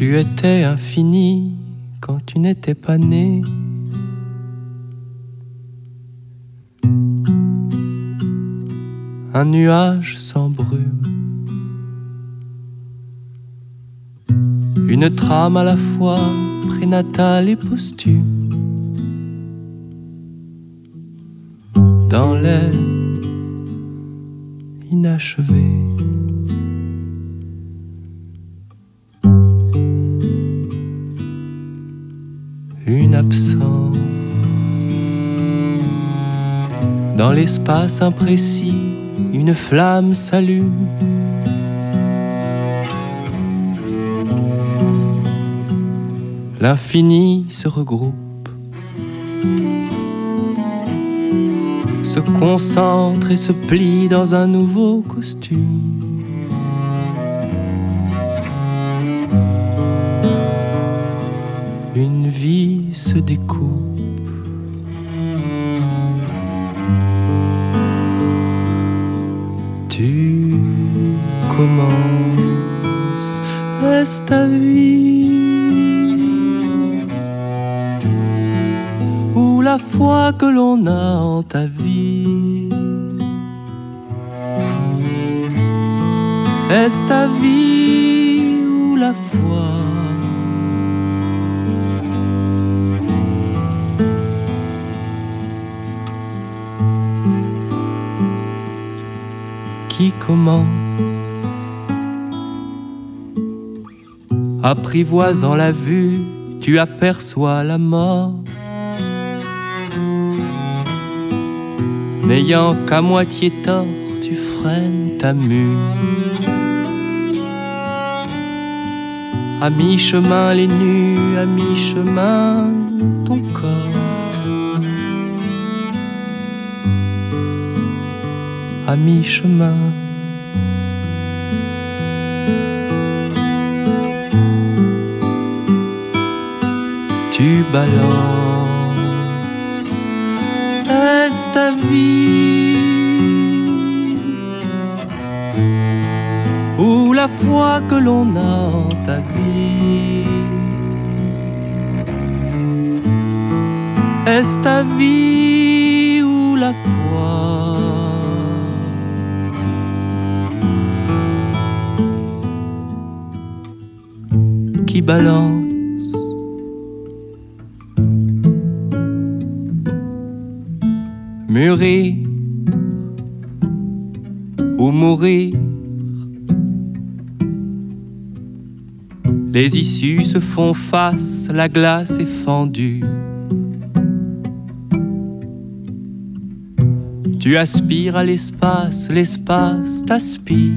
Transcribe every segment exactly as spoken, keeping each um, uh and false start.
Tu étais infini quand tu n'étais pas né. Un nuage sans brume, une trame à la fois prénatale et posthume. Dans l'air inachevé, une absence. Dans l'espace imprécis, une flamme s'allume. L'infini se regroupe, se concentre et se plie dans un nouveau costume. Une vie se découpe. Tu commences, est-ce ta vie? Ou la foi que l'on a en ta vie? Est-ce ta vie ou la foi? Qui commence, apprivoisant la vue, tu aperçois la mort. N'ayant qu'à moitié tort, tu freines ta mue. À mi-chemin les nus, à mi-chemin ton corps. À mi-chemin, tu balances, est-ce ta vie? Ou la foi que l'on a en ta vie? Est-ce ta vie ou la foi? Qui balance, mûrir ou mourir. Les issues se font face, la glace est fendue. Tu aspires à l'espace, l'espace t'aspire.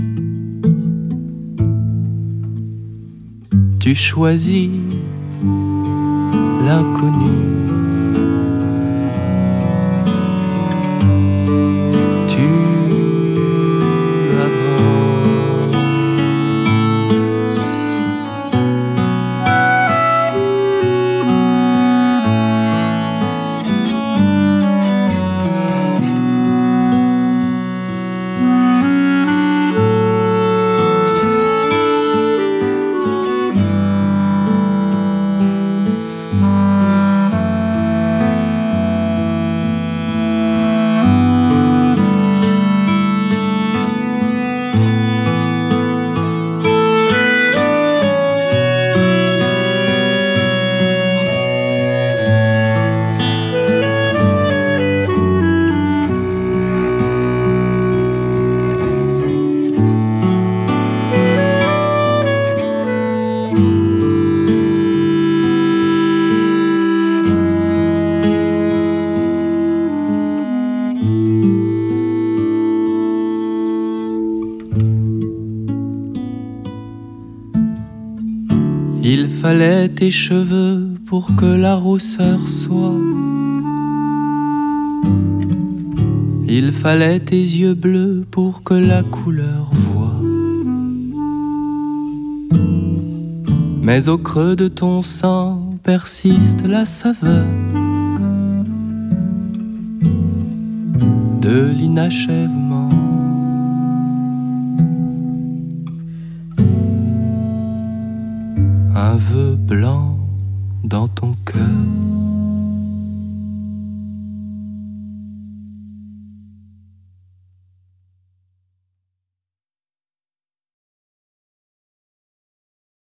Tu choisis l'inconnu. Tu avances. Il fallait tes cheveux pour que la rousseur soit. Il fallait tes yeux bleus pour que la couleur voie. Mais au creux de ton sang persiste la saveur de l'inachèvement. Un cheveux blancs dans ton cœur.